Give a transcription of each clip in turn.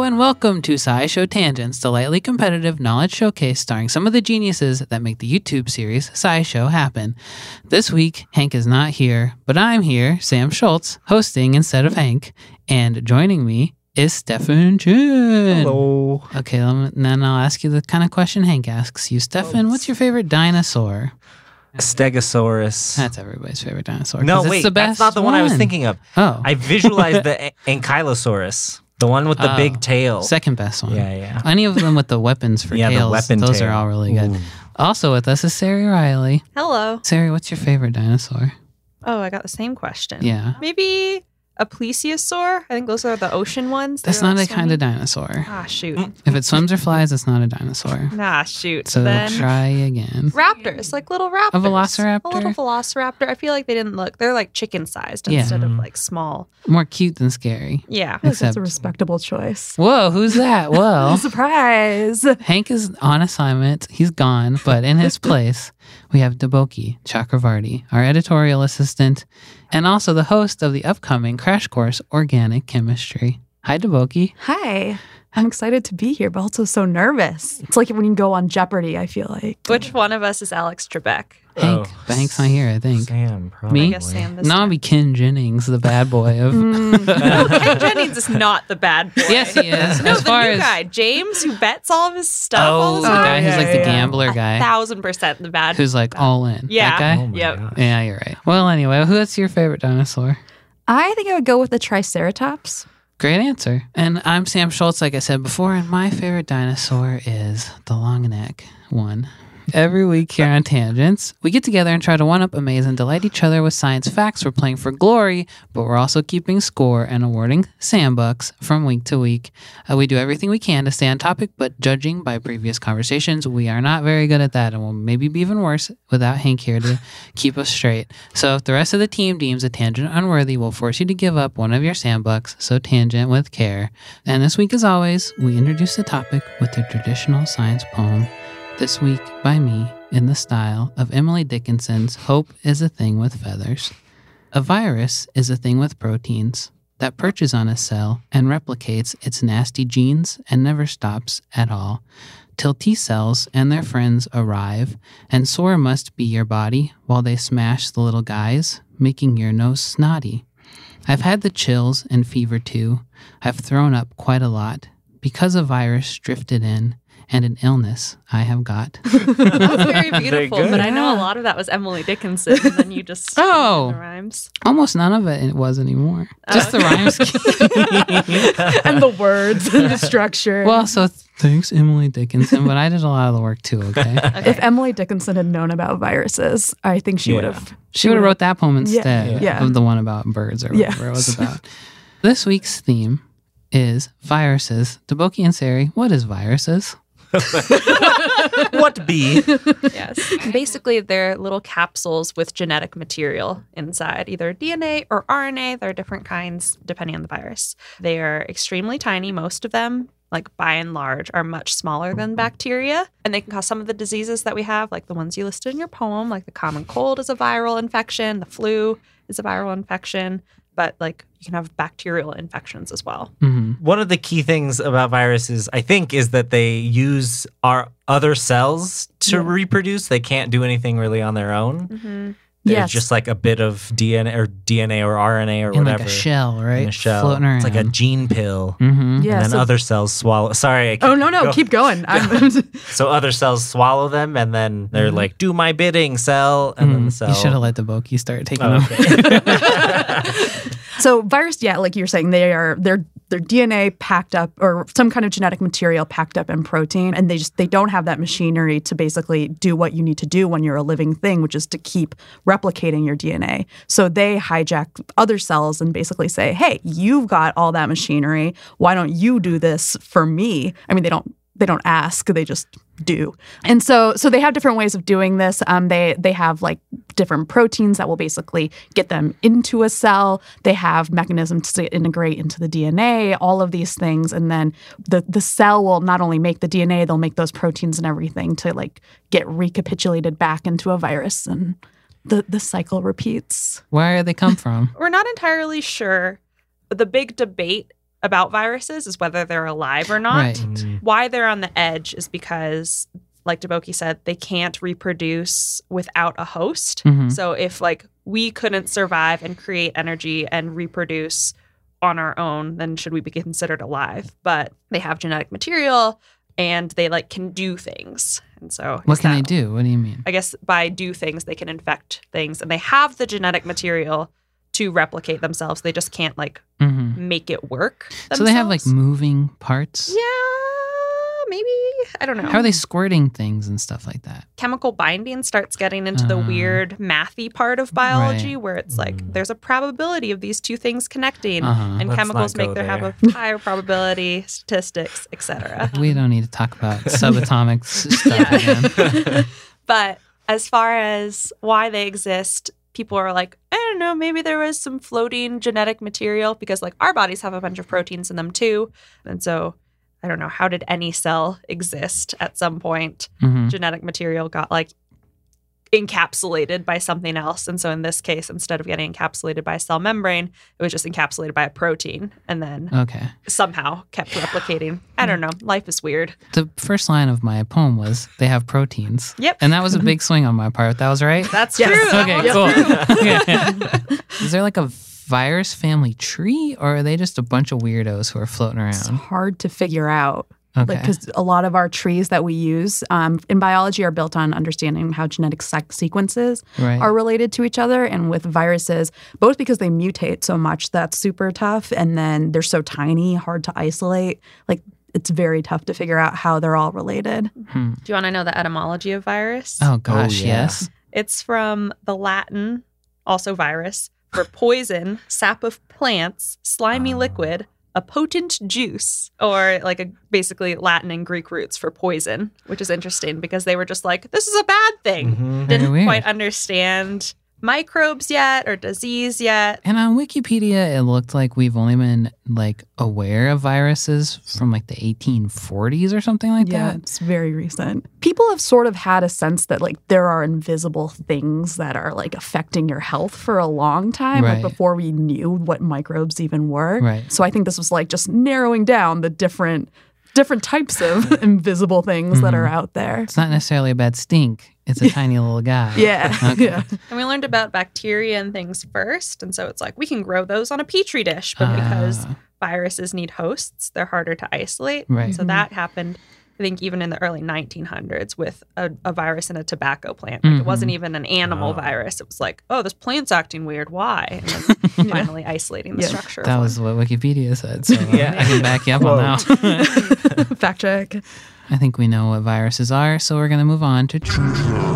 and welcome to SciShow Tangents, the lightly competitive knowledge showcase starring some of the geniuses that make the YouTube series SciShow happen. This week, Hank is not here, but I'm here, Sam Schultz, hosting instead of Hank, and joining me is Stefan Chin. Hello. Okay, then I'll ask you the kind of question Hank asks you. Stefan, what's your favorite dinosaur? Stegosaurus. That's everybody's favorite dinosaur. No, 'cause it's wait, the best that's not the one I was thinking of. Oh. I visualized the Ankylosaurus, the one with the big tail. Second best one. Yeah. Any of them with the weapons for Yeah, the tails, weapon those tail. are all really good. Ooh. Also with us is Sari Riley. Hello. Sari, what's your favorite dinosaur? Oh, I got the same question. Yeah. Maybe a plesiosaur? I think those are the ocean ones. That's They're not a like kind of swimming. dinosaur. Ah, shoot. If it swims or flies, it's not a dinosaur. Nah, shoot. So then try again. raptors, like little raptors. A velociraptor? A little velociraptor. I feel like they didn't look. They're like chicken-sized Yeah. instead of like small. More cute than scary. Yeah. That's Except, a respectable choice. whoa, who's that? Well, Surprise! Hank is on assignment. He's gone, but in his place, we have Deboki Chakravarti, our editorial assistant, and also the host of the upcoming Crash Course Organic Chemistry. Hi, Deboki. Hi. I'm excited to be here, but also so nervous. It's like when you go on Jeopardy, I feel like. Which one of us is Alex Trebek? Hank, Hank's not here, I think. Sam, probably. Me? I guess Sam this No, I'll time. be Ken Jennings, the bad boy of. No, Ken Jennings is not the bad boy. Yes, he is. No, As the far new as guy, James, who bets all of his stuff all oh, the the time. guy who's like the gambler guy, 1,000% the bad. who's like all in. Yeah. That guy. Oh my Yep. gosh. Yeah, you're right. Well, anyway, what's your favorite dinosaur? I think I would go with the Triceratops. Great answer. And I'm Sam Schultz, like I said before, and my favorite dinosaur is the long neck one. Every week here on Tangents, we get together and try to one-up, amaze, and delight each other with science facts. We're playing for glory, but we're also keeping score and awarding Sambucks from week to week. We do everything we can to stay on topic, but judging by previous conversations, we are not very good at that, and we'll maybe be even worse without Hank here to keep us straight. So if the rest of the team deems a tangent unworthy, we'll force you to give up one of your Sambucks, so tangent with care. And this week, as always, we introduce the topic with the traditional science poem. This week, by me, in the style of Emily Dickinson's Hope is a Thing with Feathers. A virus is a thing with proteins that perches on a cell and replicates its nasty genes and never stops at all, till T cells and their friends arrive, and sore must be your body while they smash the little guys, making your nose snotty. I've had the chills and fever too. I've thrown up quite a lot because a virus drifted in, and an illness I have got. That's very beautiful, good. but I know a lot of that was Emily Dickinson, and then you just Oh. the rhymes. Almost none of it was anymore. Just the rhyme scheme. And the words and the structure. Well, so thanks, Emily Dickinson, but I did a lot of the work too, okay? If Emily Dickinson had known about viruses, I think she would have. She would have wrote that poem instead Yeah. of the one about birds or Yeah. whatever it was about. This week's theme is viruses. Deboki and Sari, what is viruses? What be? Yes. Basically, they're little capsules with genetic material inside, either DNA or RNA. There are different kinds depending on the virus. They are extremely tiny. Most of them, like by and large, are much smaller than bacteria. And they can cause some of the diseases that we have, like the ones you listed in your poem, like the common cold is a viral infection, the flu is a viral infection. But like you can have bacterial infections as well. Mm-hmm. One of the key things about viruses, I think, is that they use our other cells to reproduce. They can't do anything really on their own. Mm-hmm. They're Yes. just like a bit of DNA or RNA or In whatever. like a shell, right? In a shell. Floating around. It's like a gene pill. Mm-hmm. Yeah. And then so- other cells swallow. Sorry. I Oh, no, go- keep going. So other cells swallow them, and then they're like, "Do my bidding, cell." And then the cell. You should have let Deboki start taking Oh, them. okay. So virus, yeah, like you're saying, they're DNA packed up or some kind of genetic material packed up in protein, and they don't have that machinery to basically do what you need to do when you're a living thing, which is to keep replicating your DNA. So they hijack other cells and basically say, "Hey, you've got all that machinery. Why don't you do this for me?" I mean, they don't ask, they just do. And so they have different ways of doing this. They have like different proteins that will basically get them into a cell. They have mechanisms to integrate into the DNA, all of these things. And then the cell will not only make the DNA, they'll make those proteins and everything to like get recapitulated back into a virus. And the cycle repeats. Where do they come from? We're not entirely sure. The big debate about viruses is whether they're alive or not. Right. Why they're on the edge is because, like Deboki said, they can't reproduce without a host. Mhm. So if like we couldn't survive and create energy and reproduce on our own, then should we be considered alive? But they have genetic material and they like can do things. And so What can they do? What do you mean? I guess by do things, they can infect things, and they have the genetic material to replicate themselves. They just can't like Mm-hmm. make it work. So they have like themselves. moving parts? Yeah, maybe. I don't know. How are they squirting things and stuff like that? Chemical binding starts getting into the weird mathy part of biology Right. where it's like there's a probability of these two things connecting, Uh-huh. and Let's chemicals not go make there have there. a higher probability, statistics, etc. We don't need to talk about subatomic stuff again. But as far as why they exist, people are like, I don't know, maybe there was some floating genetic material because like our bodies have a bunch of proteins in them too. And so I don't know, how did any cell exist at some point? Mhm. Genetic material got like encapsulated by something else. And so in this case, instead of getting encapsulated by a cell membrane, it was just encapsulated by a protein and then Okay. somehow kept replicating. I don't know. Life is weird. The first line of my poem was, they have proteins. Yep. And that was a big swing on my part. That was right? That's Yes. true. That Okay, one's cool. Okay. Is there like a virus family tree, or are they just a bunch of weirdos who are floating It's around? hard to figure out. Okay. Because a lot of our trees that we use in biology are built on understanding how genetic sequences Right. are related to each other. And with viruses, both because they mutate so much, that's super tough. And then they're so tiny, hard to isolate. Like, it's very tough to figure out how they're all related. Hmm. Do you want to know the etymology of virus? Oh gosh, yeah. yes. It's from the Latin, also virus, for poison, sap of plants, slimy liquid, a potent juice, or like basically Latin and Greek roots for poison, which is interesting because they were just like, this is a bad thing. Mhm. Very Didn't weird. quite understand microbes yet or disease yet. And on Wikipedia, it looked like we've only been like aware of viruses from like the 1840s or something like Yeah, that. it's very recent. People have sort of had a sense that like there are invisible things that are like affecting your health for a long time, Right. like before we knew what microbes even were. Right. So I think this was like just narrowing down the different types of invisible things that are out there. It's not necessarily a bad stink. It's a tiny little guy. Yeah. Okay. Yeah. And we learned about bacteria and things first. And so it's like, we can grow those on a petri dish, but because Ah. viruses need hosts, they're harder to isolate. Right. So that happened, I think, even in the early 1900s with a virus in a tobacco plant. Like, it wasn't even an animal virus. It was like, oh, this plant's acting weird. Why? And then finally isolating the Yeah. structure. That of was what Wikipedia said. So Yeah. I can back you up on that. Fact check. I think we know what viruses are, so we're going to move on to true.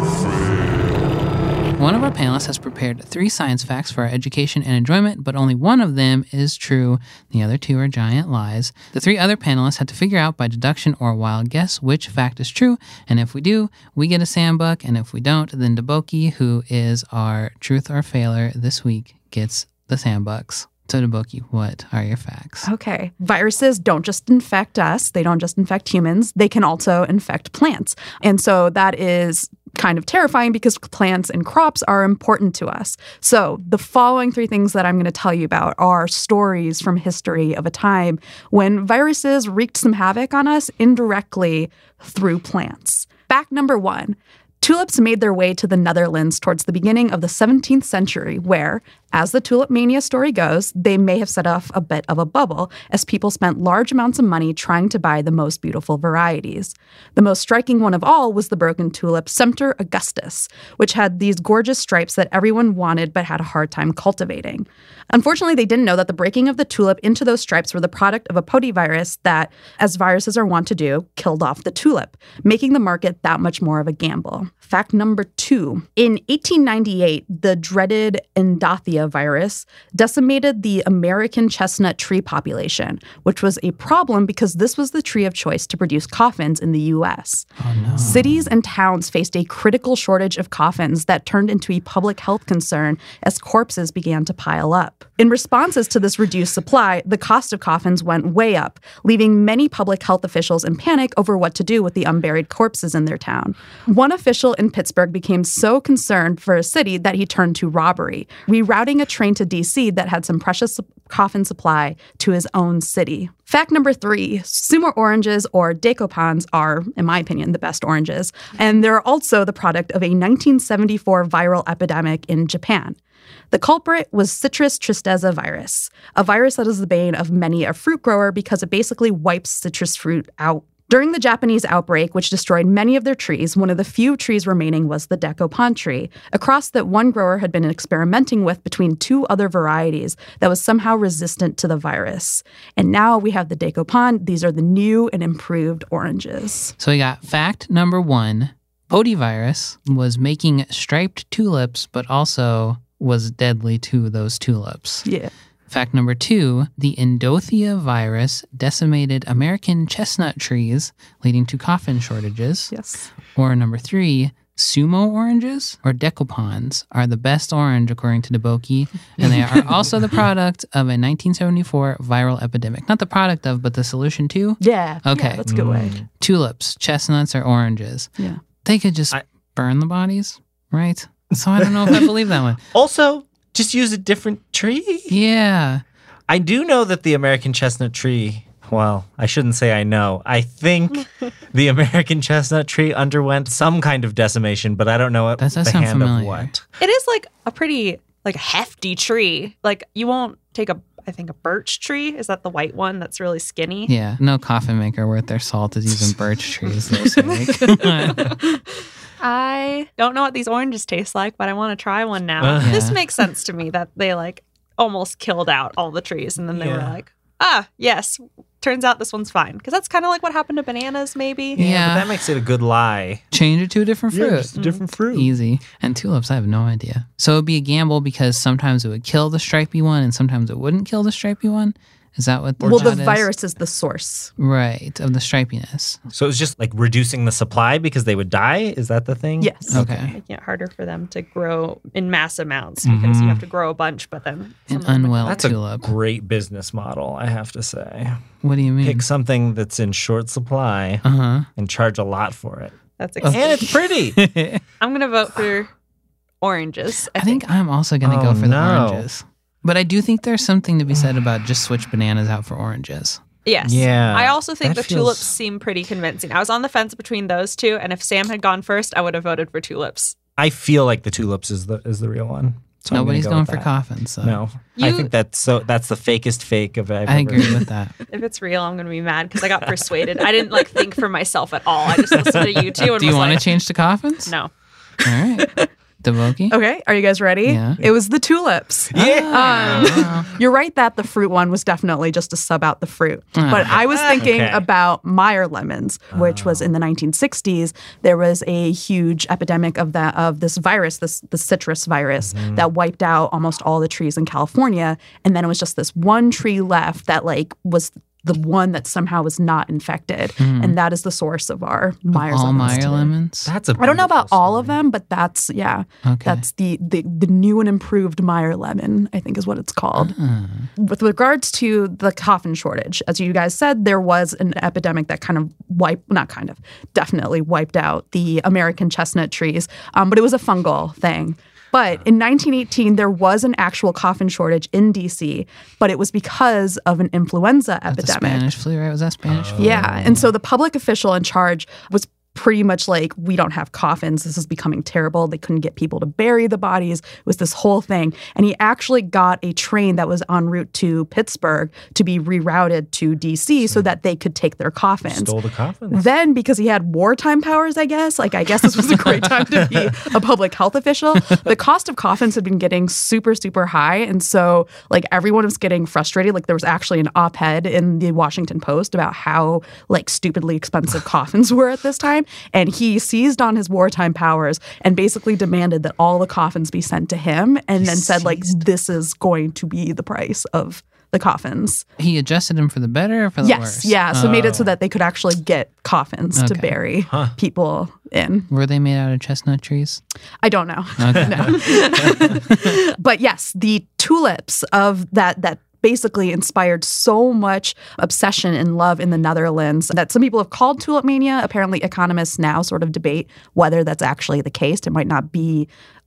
One of our panelists has prepared 3 science facts for our education and enjoyment, but only one of them is true. The other 2 are giant lies. The 3 other panelists had to figure out by deduction or wild guess which fact is true, and if we do, we get a sandbuck, and if we don't, then Deboki, who is our truth or failure this week, gets the sandbucks. So Deboki, what are your facts? Okay. Viruses don't just infect us, they don't just infect humans, they can also infect plants. And so that is kind of terrifying because plants and crops are important to us. So the following 3 things that I'm going to tell you about are stories from history of a time when viruses wreaked some havoc on us indirectly through plants. Fact number 1. Tulips made their way to the Netherlands towards the beginning of the 17th century, where, as the tulip mania story goes, they may have set off a bit of a bubble as people spent large amounts of money trying to buy the most beautiful varieties. The most striking one of all was the broken tulip Semper Augustus, which had these gorgeous stripes that everyone wanted but had a hard time cultivating. Unfortunately, they didn't know that the breaking of the tulip into those stripes were the product of a potyvirus that, as viruses are wont to do, killed off the tulip, making the market that much more of a gamble. Fact number 2. In 1898, the dreaded Endothia virus decimated the American chestnut tree population, which was a problem because this was the tree of choice to produce coffins in the U.S. Oh, no. Cities and towns faced a critical shortage of coffins that turned into a public health concern as corpses began to pile up. In responses to this reduced supply, the cost of coffins went way up, leaving many public health officials in panic over what to do with the unburied corpses in their town. One official in Pittsburgh became so concerned for a city that he turned to robbery, rerouting a train to D.C. that had some precious coffin supply to his own city. Fact number 3, Sumo oranges or decopans are, in my opinion, the best oranges. And they're also the product of a 1974 viral epidemic in Japan. The culprit was Citrus tristeza virus, a virus that is the bane of many a fruit grower because it basically wipes citrus fruit out. During the Japanese outbreak, which destroyed many of their trees, one of the few trees remaining was the decopan tree, a cross that one grower had been experimenting with between 2 other varieties that was somehow resistant to the virus. And now we have the decopan. These are the new and improved oranges. So we got fact number 1. Podivirus was making striped tulips, but also was deadly to those tulips. Yeah. Fact number 2, the Endothea virus decimated American chestnut trees, leading to coffin shortages. Yes. Or number 3, Sumo oranges or decopans are the best orange according to Deboki, and they are also the product of a 1974 viral epidemic. Not the product of, but the solution to. Yeah. Okay. Yeah, that's a good way. Tulips, chestnuts, or oranges. Yeah. They could just burn the bodies, right? So I don't know if I believe that one. Also, just use a different tree. Yeah. I do know that the American chestnut tree, well, I shouldn't say I know. I think the American chestnut tree underwent some kind of decimation, but I don't know That does the sound hand familiar. of what. It is like a pretty hefty tree. Like you won't take I think a birch tree. Is that the white one that's really skinny? Yeah. No coffin maker worth their salt is using birch trees. Those make. I don't know what these oranges taste like, but I want to try one now. Yeah. This makes sense to me that they almost killed out all the trees and then they were Yeah. like, yes, turns out this one's fine. Because that's kind of like what happened to bananas, maybe. Yeah. But that makes it a good lie. Change it to a different fruit. just a different fruit. Easy. And tulips, I have no idea. So it would be a gamble because sometimes it would kill the stripy one and sometimes it wouldn't kill the stripy one. Is that what the Well, the thought is? virus is the source. Right, of the stripiness. So it's just like reducing the supply because they would die? Is that the thing? Yes. Okay. Making it harder for them to grow in mass amounts because you have to grow a bunch, but then some An of them would- unwell That's tulip. a great business model, I have to say. What do you mean? Pick something that's in short supply Uh-huh. and charge a lot for it. That's And exciting. it's pretty. I'm going to vote for oranges. I think I'm also going to Oh, go for the no. oranges. But I do think there's something to be said about just switch bananas out for oranges. Yes. Yeah, I also think that the tulips feels- seem pretty convincing. I was on the fence between those two, and if Sam had gone first, I would have voted for tulips. I feel like the tulips is the real one. So I'm gonna Nobody's go going with for that. coffins. So No. I You- think that's the fakest fake of I've I ever agree with that. If it's real, I'm going to be mad because I got persuaded. I didn't think for myself at all. I just listened to you two and Do you was want like, to change to coffins? no. All right. Deboki? Okay, are you guys ready? Yeah. It was the tulips. Yeah. You're right that the fruit one was definitely just to sub out the fruit. But I was thinking Okay. about Meyer lemons, which was in the 1960s. There was a huge epidemic of this virus, the citrus virus, that wiped out almost all the trees in California. And then it was just this one tree left that was the one that somehow was not infected. And that is the source of our Meyer's All lemons Meyer today. lemons? That's a I don't know about beautiful all of story. them, but that's Okay. that's the new and improved Meyer lemon, I think is what it's called. With regards to the coffin shortage, as you guys said, there was an epidemic that definitely wiped out the American chestnut trees, but it was a fungal thing. But in 1918, there was an actual coffin shortage in DC, but it was because of an influenza The epidemic. Spanish flu, right? Was that Spanish flu? Yeah. And so the public official in charge was pretty much like, we don't have coffins. This is becoming terrible. They couldn't get people to bury the bodies. It was this whole thing. And he actually got a train that was en route to Pittsburgh to be rerouted to DC so that they could take their coffins. Stole the coffins. Then, because he had wartime powers, I guess this was a great time to be a public health official. The cost of coffins had been getting super, super high. And so, everyone was getting frustrated. There was actually an op-ed in the Washington Post about how, stupidly expensive coffins were at this time. And he seized on his wartime powers and basically demanded that all the coffins be sent to him and then said, this is going to be the price of the coffins. He adjusted them for the better or for the Yes. worse? Yeah. So made it so that they could actually get coffins to Okay. bury people in. Were they made out of chestnut trees? I don't know. Okay. No. But yes, the tulips of that basically inspired so much obsession and love in the Netherlands that some people have called tulip mania. Apparently, economists now sort of debate whether that's actually the case. It might not be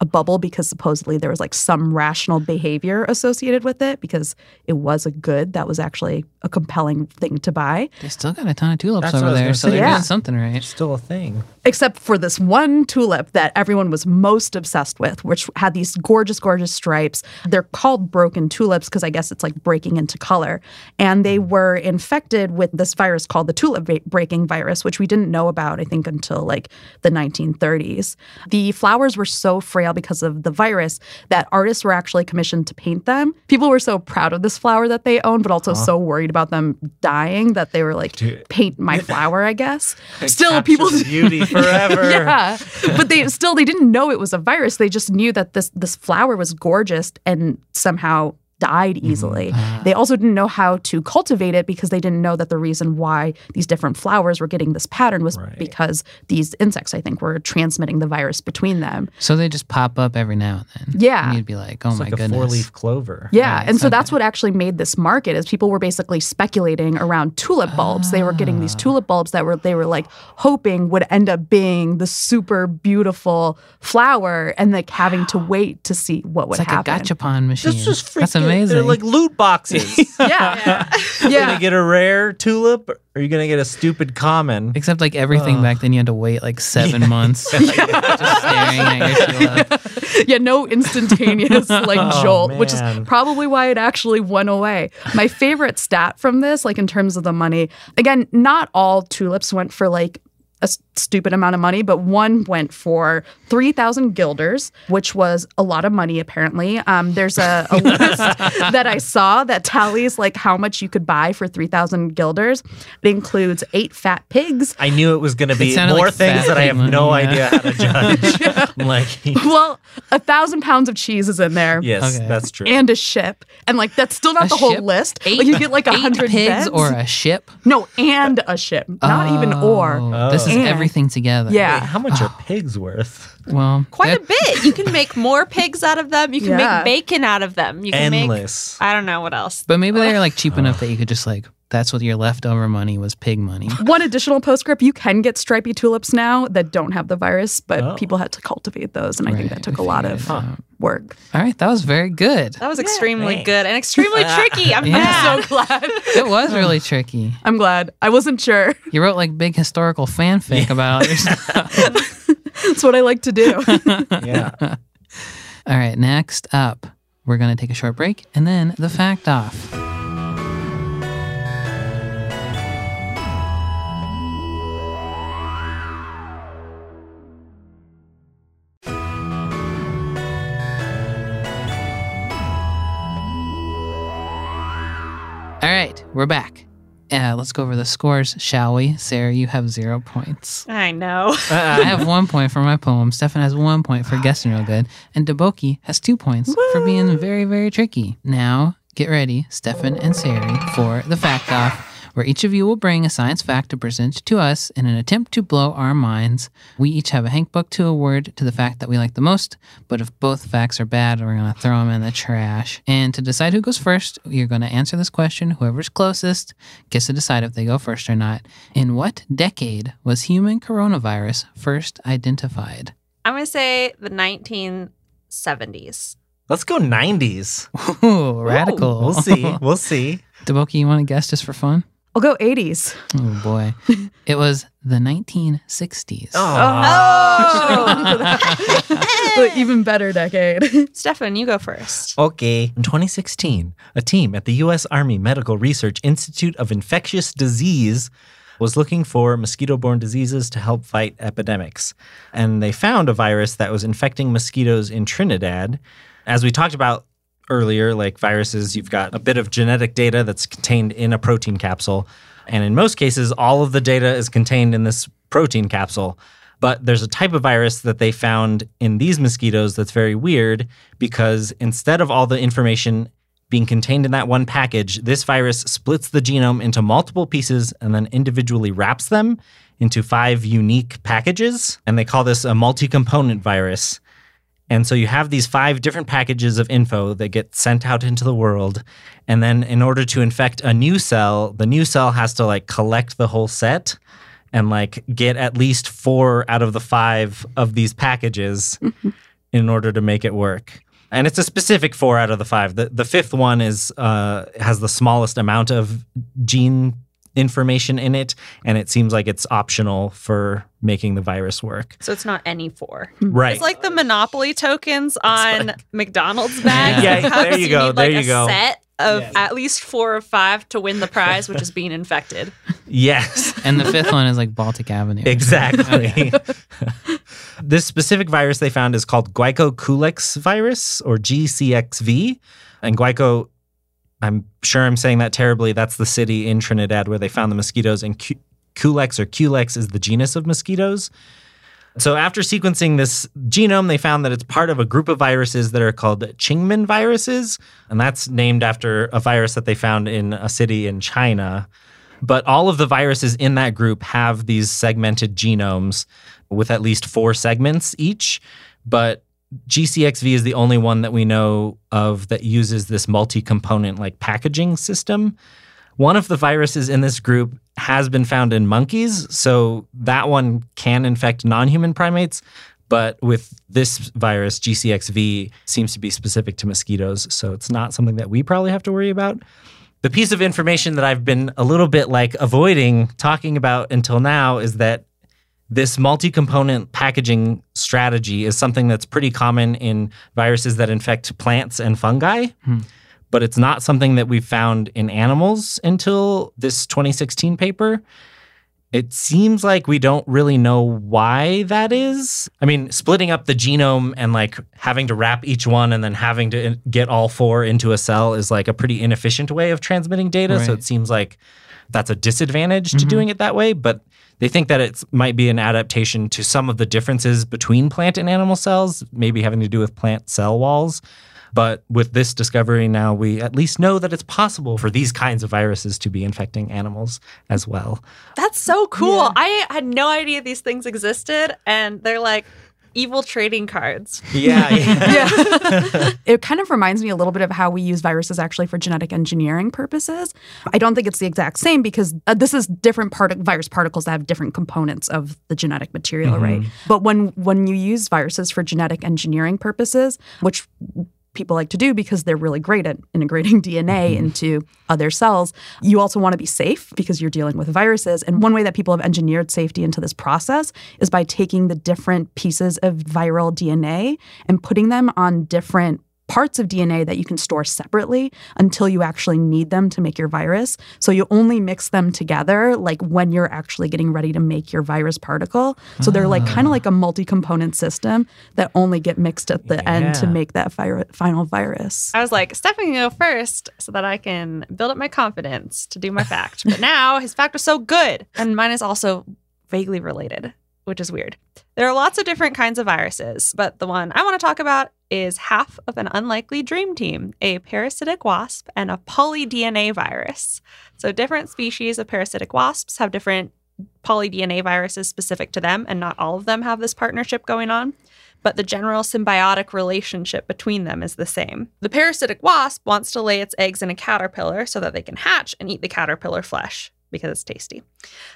a bubble because supposedly there was like some rational behavior associated with it because it was a good that was actually a compelling thing to buy. They still got a ton of tulips That's what I over was there, gonna so say. they're Yeah. doing something right. Still a thing. Except for this one tulip that everyone was most obsessed with, which had these gorgeous, gorgeous stripes. They're called broken tulips because I guess it's like breaking into color. And they were infected with this virus called the tulip breaking virus, which we didn't know about, I think, until like the 1930s. The flowers were so frail because of the virus that artists were actually commissioned to paint them. People were so proud of this flower that they owned, but also so worried about them dying that they were like, Dude. paint my flower, I guess. Still, Capture people... the beauty forever. Yeah, but they didn't know it was a virus. They just knew that this flower was gorgeous and somehow died easily. They also didn't know how to cultivate it because they didn't know that the reason why these different flowers were getting this pattern was Right. because these insects, I think, were transmitting the virus between them. So they just pop up every now and then. Yeah. And you'd be like, oh It's my like a goodness. 4-leaf clover. Yeah, Right, and so okay. that's what actually made this market is people were basically speculating around tulip bulbs. They were getting these tulip bulbs that they were like hoping would end up being the super beautiful flower and like having to wait to see what would It's like happen. a gachapon machine. This is freaking, That's amazing. They're like loot boxes. Yeah. You're Yeah. gonna get a rare tulip, or are you gonna get a stupid common? Except like everything back then, you had to wait like 7 months just staring at your tulip. Yeah, no instantaneous like Oh, jolt, which is man. probably why it actually went away. My favorite stat from this, like in terms of the money, again, not all tulips went for like a stupid amount of money, but one went for 3,000 guilders, which was a lot of money, apparently. There's a list that I saw that tallies like how much you could buy for 3,000 guilders. It includes 8 fat pigs. I knew it was gonna be sounded more like things fat that I have pig no money, idea how to judge. I'm like, Well, 1,000 pounds of cheese is in there. yes, Okay. that's true. And a ship. And like that's still not A the whole ship? list. Eight- Like you get like 8 100 pigs beds. or a ship? No, and a ship. Not even or. Oh, This is And- everything together. Yeah. Wait, how much are pigs worth? Well, Quite a that- bit. You can make more pigs out of them. You can Yeah. make bacon out of them. You can Endless. make I don't know what else. But maybe they're like cheap enough that you could just like, that's what your leftover money was, pig money. One additional postscript, you can get stripy tulips now that don't have the virus, but Oh. people had to cultivate those. And I think Right, that took I a lot figured of it out. work. All right, that was very good. That was extremely thanks. good and extremely tricky. I'm Yeah. mad. I'm so glad. It was really tricky. I'm glad. I wasn't sure. You wrote like big historical fanfic about your stuff. That's what I like to do. Yeah. All right, next up, we're going to take a short break and then the fact off. All right, we're back. Let's go over the scores, shall we? Sarah, you have 0 points. I know. I have 1 point for my poem. Stefan has 1 point for guessing real good. And Deboki has 2 points for being very, very tricky. Now, get ready, Stefan and Sari, for the fact off, where each of you will bring a science fact to present to us in an attempt to blow our minds. We each have a Hank book to award to the fact that we like the most, but if both facts are bad, we're going to throw them in the trash. And to decide who goes first, you're going to answer this question. Whoever's closest gets to decide if they go first or not. In what decade was human coronavirus first identified? I'm going to say the 1970s. Let's go 90s. Ooh, radical. We'll see. We'll see. Deboki, you want to guess just for fun? I'll go 80s. Oh, boy. It was the 1960s. The even better decade. Stefan, you go first. Okay. In 2016, a team at the U.S. Army Medical Research Institute of Infectious Disease was looking for mosquito-borne diseases to help fight epidemics. And they found a virus that was infecting mosquitoes in Trinidad. As we talked about earlier, like viruses, you've got a bit of genetic data that's contained in a protein capsule. And in most cases, all of the data is contained in this protein capsule. But there's a type of virus that they found in these mosquitoes that's very weird because instead of all the information being contained in that one package, this virus splits the genome into multiple pieces and then individually wraps them into 5 unique packages. And they call this a multi-component virus. And so you have these 5 different packages of info that get sent out into the world. And then in order to infect a new cell, the new cell has to like collect the whole set and like get at least 4 out of the 5 of these packages. in order to make it work. And it's a specific 4 out of the 5. The fifth one is has the smallest amount of gene information in it, and it seems like it's optional for making the virus work. So it's not any 4. Right. It's like the Monopoly tokens on McDonald's bags. Yeah, there you go, Need, there like, you go. A set of Yes. at least 4 or 5 to win the prize, which is being infected. Yes. And the fifth one is like Baltic Avenue. Exactly. This specific virus they found is called Guaico-Culex virus, or GCXV. And Guaico, I'm sure I'm saying that terribly. That's the city in Trinidad where they found the mosquitoes. And Culex is the genus of mosquitoes. So after sequencing this genome, they found that it's part of a group of viruses that are called Qingmin viruses. And that's named after a virus that they found in a city in China. But all of the viruses in that group have these segmented genomes with at least 4 segments each. But GCXV is the only one that we know of that uses this multi-component like packaging system. One of the viruses in this group has been found in monkeys, so that one can infect non-human primates. But with this virus, GCXV seems to be specific to mosquitoes, so it's not something that we probably have to worry about. The piece of information that I've been a little bit like avoiding talking about until now is that this multi-component packaging strategy is something that's pretty common in viruses that infect plants and fungi, but it's not something that we've found in animals until this 2016 paper. It seems like we don't really know why that is. I mean, splitting up the genome and like having to wrap each one and then having to get all 4 into a cell is like a pretty inefficient way of transmitting data. Right. So it seems like that's a disadvantage to doing it that way. But they think that it might be an adaptation to some of the differences between plant and animal cells, maybe having to do with plant cell walls. But with this discovery now, we at least know that it's possible for these kinds of viruses to be infecting animals as well. That's so cool. Yeah. I had no idea these things existed, and they're like evil trading cards. Yeah. It kind of reminds me a little bit of how we use viruses actually for genetic engineering purposes. I don't think it's the exact same because this is different virus particles that have different components of the genetic material, right? But when you use viruses for genetic engineering purposes, which people like to do because they're really great at integrating DNA into other cells. You also want to be safe because you're dealing with viruses. And one way that people have engineered safety into this process is by taking the different pieces of viral DNA and putting them on different parts of DNA that you can store separately until you actually need them to make your virus. So you only mix them together like when you're actually getting ready to make your virus particle. So they're like kind of like a multi-component system that only get mixed at the end to make that final virus. I was like, Stefan can go first so that I can build up my confidence to do my fact. But now his fact was so good. And mine is also vaguely related, which is weird. There are lots of different kinds of viruses, but the one I want to talk about is half of an unlikely dream team, a parasitic wasp and a polydNA virus. So different species of parasitic wasps have different polydNA viruses specific to them, and not all of them have this partnership going on. But the general symbiotic relationship between them is the same. The parasitic wasp wants to lay its eggs in a caterpillar so that they can hatch and eat the caterpillar flesh, because it's tasty.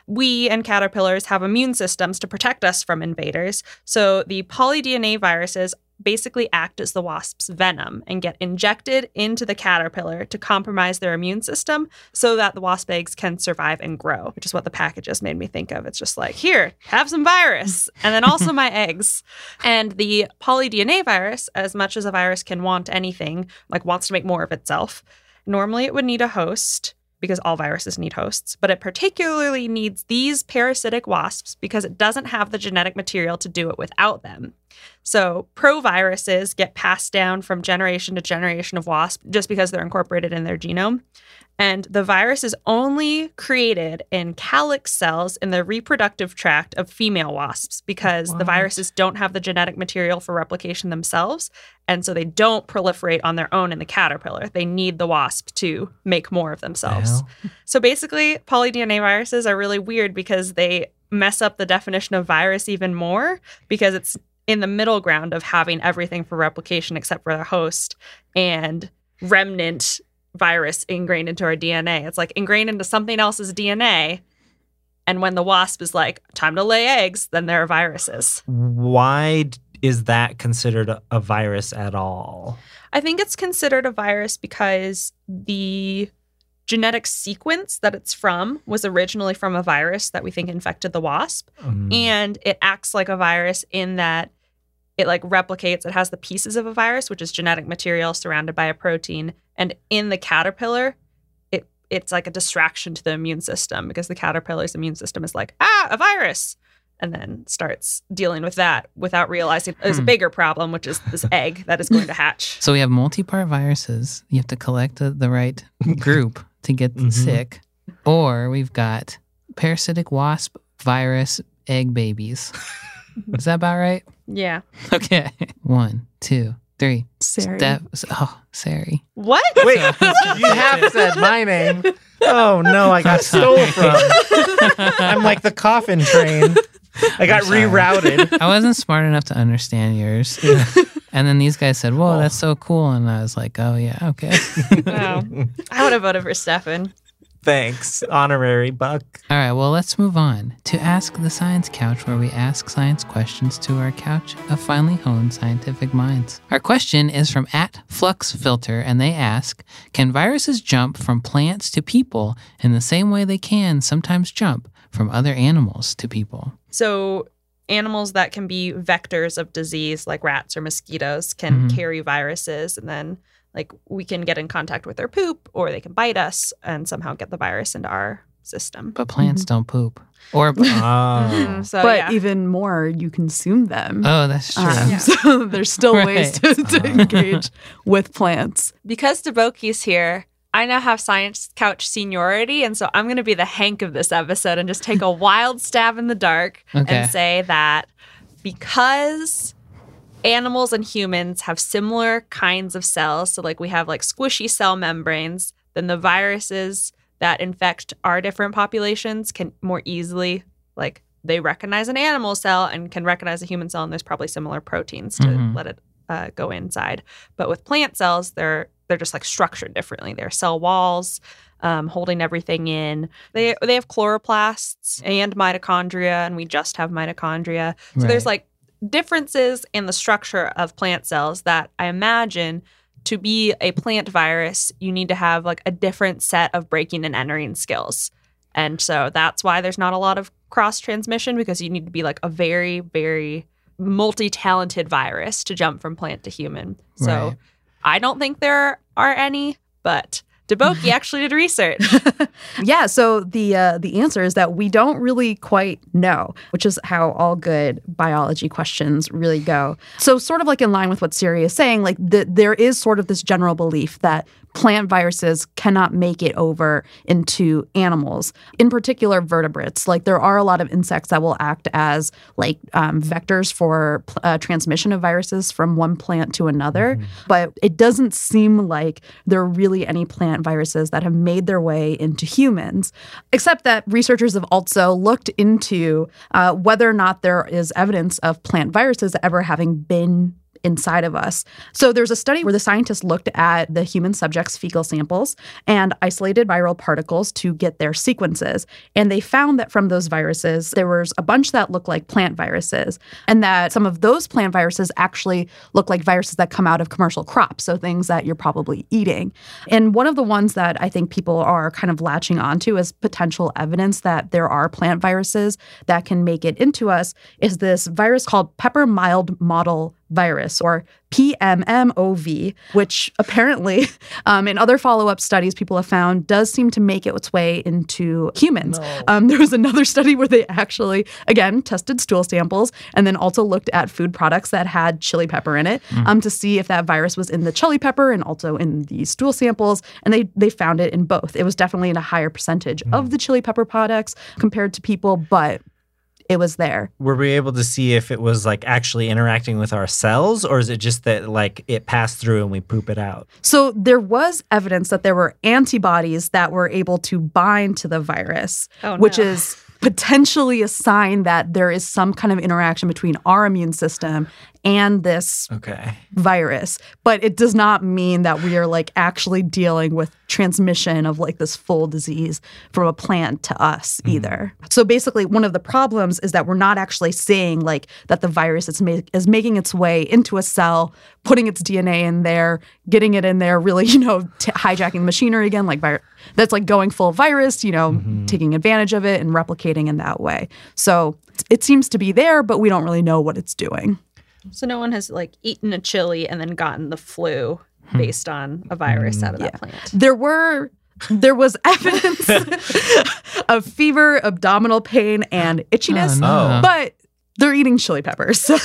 We and caterpillars have immune systems to protect us from invaders, so the polydNA viruses basically act as the wasp's venom and get injected into the caterpillar to compromise their immune system so that the wasp eggs can survive and grow, which is what the packages made me think of. It's just like, here, have some virus, and then also my eggs. And the polydNA virus, as much as a virus can want anything, like wants to make more of itself, normally it would need a host, because all viruses need hosts, but it particularly needs these parasitic wasps because it doesn't have the genetic material to do it without them. So proviruses get passed down from generation to generation of wasp just because they're incorporated in their genome. And the virus is only created in calyx cells in the reproductive tract of female wasps because the viruses don't have the genetic material for replication themselves. And so they don't proliferate on their own in the caterpillar. They need the wasp to make more of themselves. So basically, polydNA viruses are really weird because they mess up the definition of virus even more because it's in the middle ground of having everything for replication except for the host and remnant virus ingrained into our DNA. It's like ingrained into something else's DNA. And when the wasp is like, time to lay eggs, then there are viruses. Why is that considered a virus at all? I think it's considered a virus because the genetic sequence that it's from was originally from a virus that we think infected the wasp. And it acts like a virus in that it like replicates. It has the pieces of a virus, which is genetic material surrounded by a protein. And in the caterpillar, it's like a distraction to the immune system because the caterpillar's immune system is like, a virus. And then starts dealing with that without realizing there's a bigger problem, which is this egg that is going to hatch. So we have multi-part viruses. You have to collect the right group to get sick. Or we've got parasitic wasp virus egg babies. Is that about right? Yeah. Okay. 1, 2, 3. Sari. Sari. What? Wait, you have said my name. Oh, no, I got stole from. I'm like the coffin train. I got rerouted. I wasn't smart enough to understand yours. And then these guys said, whoa, that's so cool. And I was like, oh, yeah, okay. Wow. I would have voted for Stefan. Thanks, honorary buck. All right, well, let's move on to Ask the Science Couch, where we ask science questions to our couch of finely honed scientific minds. Our question is from @FluxFilter, and they ask, can viruses jump from plants to people in the same way they can sometimes jump from other animals to people? So animals that can be vectors of disease, like rats or mosquitoes, can carry viruses, and then like we can get in contact with their poop, or they can bite us and somehow get the virus into our system. But plants don't poop. Or So, But yeah. even more, you consume them. Oh, that's true. So there's still ways to engage with plants. Because Deboki's here, I now have Science Couch seniority, and so I'm going to be the Hank of this episode and just take a wild stab in the dark and say that because animals and humans have similar kinds of cells, so like we have like squishy cell membranes, then the viruses that infect our different populations can more easily, like they recognize an animal cell and can recognize a human cell, and there's probably similar proteins to let it go inside. But with plant cells, they're just like structured differently. They're cell walls holding everything in. They have chloroplasts and mitochondria, and we just have mitochondria. So there's like differences in the structure of plant cells that I imagine to be a plant virus, you need to have like a different set of breaking and entering skills. And so that's why there's not a lot of cross transmission, because you need to be like a very, very multi-talented virus to jump from plant to human. So I don't think there are any, but Deboki actually did research. Yeah, so the answer is that we don't really quite know, which is how all good biology questions really go. So sort of like in line with what Siri is saying, like there is sort of this general belief that plant viruses cannot make it over into animals, in particular vertebrates. Like there are a lot of insects that will act as like vectors for transmission of viruses from one plant to another. But it doesn't seem like there are really any plant viruses that have made their way into humans, except that researchers have also looked into whether or not there is evidence of plant viruses ever having been inside of us. So there's a study where the scientists looked at the human subjects' fecal samples and isolated viral particles to get their sequences. And they found that from those viruses, there was a bunch that looked like plant viruses, and that some of those plant viruses actually look like viruses that come out of commercial crops, so things that you're probably eating. And one of the ones that I think people are kind of latching onto as potential evidence that there are plant viruses that can make it into us is this virus called pepper mild mottle virus, or PMMOV, which apparently in other follow-up studies people have found does seem to make its way into humans. There was another study where they actually, again, tested stool samples and then also looked at food products that had chili pepper in it to see if that virus was in the chili pepper and also in the stool samples. And they found it in both. It was definitely in a higher percentage of the chili pepper products compared to people, but it was there. Were we able to see if it was like actually interacting with our cells, or is it just that like it passed through and we poop it out? So there was evidence that there were antibodies that were able to bind to the virus, which is potentially a sign that there is some kind of interaction between our immune system and this virus. But it does not mean that we are like actually dealing with transmission of like this full disease from a plant to us either. So basically, one of the problems is that we're not actually seeing like that the virus is making its way into a cell, putting its DNA in there, getting it in there, really, hijacking the machinery again, like that's like going full virus, taking advantage of it and replicating in that way. So it seems to be there, but we don't really know what it's doing. So no one has like eaten a chili and then gotten the flu based on a virus out of that plant. There was evidence of fever, abdominal pain, and itchiness, but they're eating chili peppers. So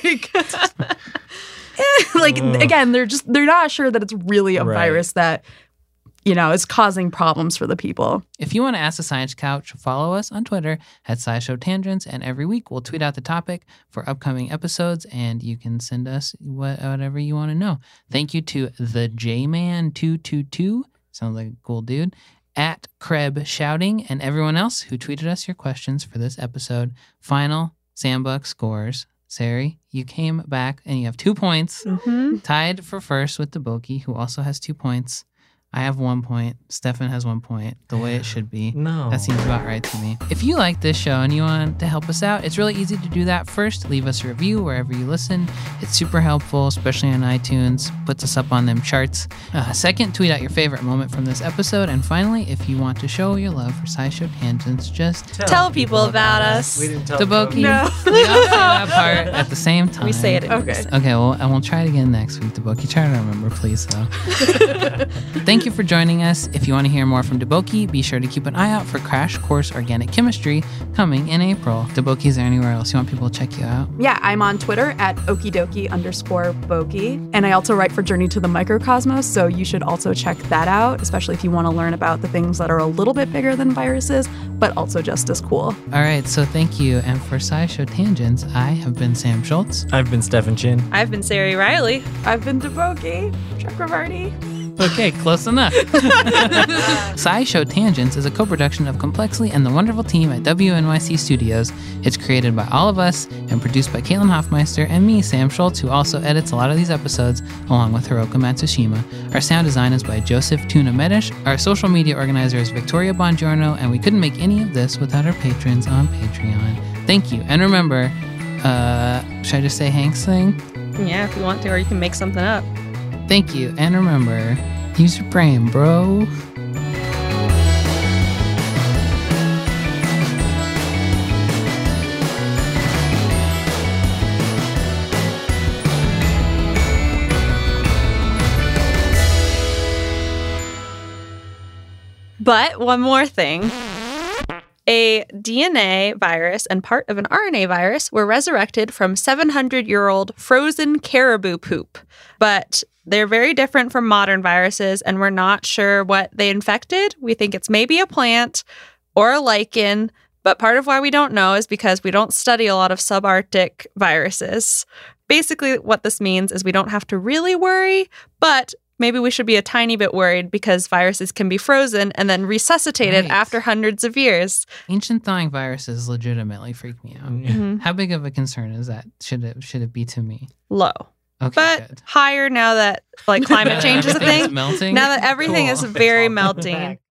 again, they're not sure that it's really a virus that is causing problems for the people. If you want to ask the Science Couch, follow us on Twitter at SciShow Tangents, and every week we'll tweet out the topic for upcoming episodes, and you can send us whatever you want to know. Thank you to the Jman222, sounds like a cool dude, at Kreb Shouting, and everyone else who tweeted us your questions for this episode. Final Sambuck scores. Sari, you came back and you have 2 points, tied for first with Deboki, who also has 2 points. I have 1 point. Stefan has 1 point, the way it should be. No. That seems about right to me. If you like this show and you want to help us out, it's really easy to do that. First, leave us a review wherever you listen. It's super helpful, especially on iTunes. Puts us up on them charts. Second, tweet out your favorite moment from this episode. And finally, if you want to show your love for SciShow Tangents, just tell people about us. We didn't tell Deboki. No. We all say that part at the same time. We say it in Okay. unison. Okay, well, and we'll try it again next week, Deboki. Try to remember, please, though. Thank you for joining us. If you want to hear more from Deboki, be sure to keep an eye out for Crash Course Organic Chemistry coming in April. Deboki, is there anywhere else you want people to check you out? Yeah, I'm on Twitter at okidoki_boki. And I also write for Journey to the Microcosmos, so you should also check that out, especially if you want to learn about the things that are a little bit bigger than viruses, but also just as cool. All right, so thank you. And for SciShow Tangents, I have been Sam Schultz. I've been Stefan Chin. I've been Sari Riley. I've been Deboki Chakravarty. Okay, close enough. SciShow Tangents is a co-production of Complexly and the wonderful team at WNYC Studios. It's created by all of us and produced by Caitlin Hoffmeister and me, Sam Schultz, who also edits a lot of these episodes along with Hiroka Matsushima. Our sound design is by Joseph Tuna Medish. Our social media organizer is Victoria Bongiorno, and we couldn't make any of this without our patrons on Patreon. Thank you. And remember, should I just say Hank's thing? Yeah, if you want to, or you can make something up. Thank you. And remember, use your brain, bro. But one more thing. A DNA virus and part of an RNA virus were resurrected from 700-year-old frozen caribou poop. But they're very different from modern viruses, and we're not sure what they infected. We think it's maybe a plant or a lichen, but part of why we don't know is because we don't study a lot of subarctic viruses. Basically, what this means is we don't have to really worry, but maybe we should be a tiny bit worried because viruses can be frozen and then resuscitated Right. after hundreds of years. Ancient thawing viruses legitimately freak me out. Mhm. How big of a concern is that? Should it be to me? Low. Okay, But good. higher now that climate change is a Everything's thing. melting. Now that everything Cool. is very melting.